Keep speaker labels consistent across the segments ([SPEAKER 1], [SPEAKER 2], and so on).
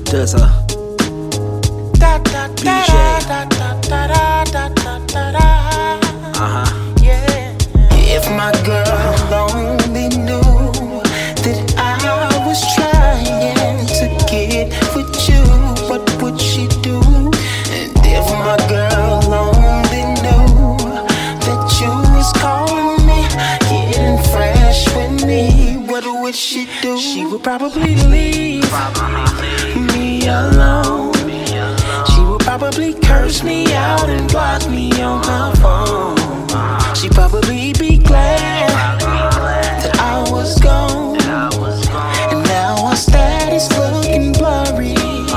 [SPEAKER 1] There's a BJ.
[SPEAKER 2] Yeah. If my girl only knew that I was trying to get with you, what would she do? And if my girl only knew that you was calling me, getting fresh with me, what would she do? She would probably leave me alone. She would probably curse me out and block me on her phone. She'd probably be glad that I was gone. And now our status looking blurry.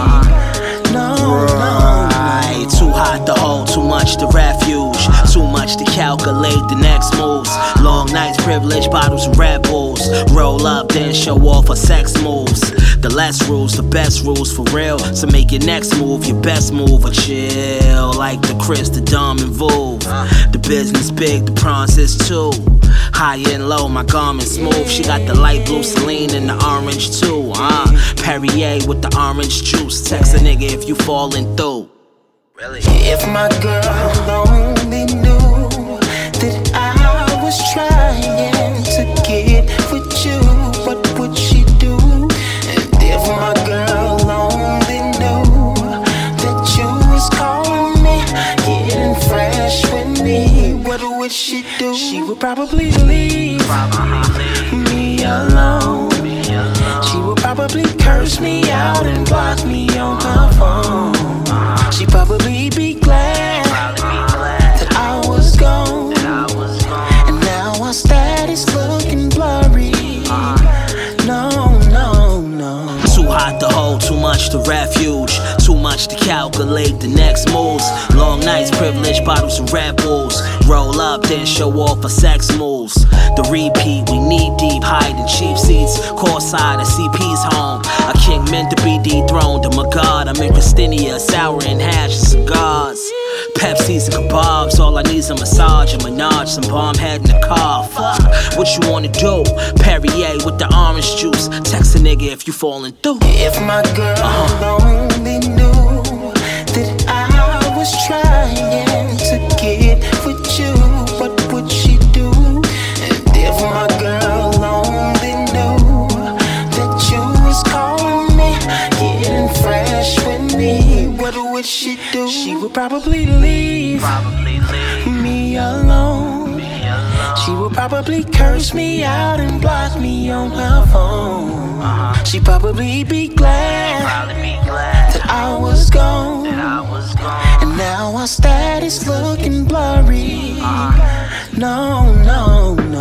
[SPEAKER 1] Right, too hot to hold, too much to refuge, too much to calculate the next moves. Long nights, privilege, bottles and Red Bulls. Roll up, then show off her sex moves. The less rules, the best rules for real. So make your next move your best move, or chill like the Chris, the dumb and Vouv. The business big, the prawns is too. High and low, my garment smooth. She got the light blue Celine and the orange too. Perrier with the orange juice. Text a nigga if you falling through. Really?
[SPEAKER 2] If my girl only knew that I was trying to get with you, what would she do? And if my girl only knew that you was calling me, getting fresh with me, what would she do? She would probably leave me alone. She would probably curse me out and block me on her phone. She'd probably be glad that I was gone. And now our status looking blurry. No.
[SPEAKER 1] Too hot to hold, too much to refuge, too much to calculate the next moves. Long nights, privilege, bottles and Red Bulls. Roll up, then show off her sex moves. The repeat, we knee deep, hiding cheap seats. Courtside at CP's home. A king meant to be dethroned. Oh my God, I'm in Christinia, sour and hash and cigars. Pepsis and kebabs, all I need's a massage, a menage, some bomb head in the car. Fuck, what you wanna do? Perrier with the orange juice. Text a nigga if you falling through.
[SPEAKER 2] If my girl only knew that I was trying to get with you, what would she do? And if my girl only knew that you was calling me, getting fresh with me, what would she do? She would probably leave me alone. She would probably curse me out and block me on her phone. She'd probably be glad that I was gone. And now our status looking blurry. No.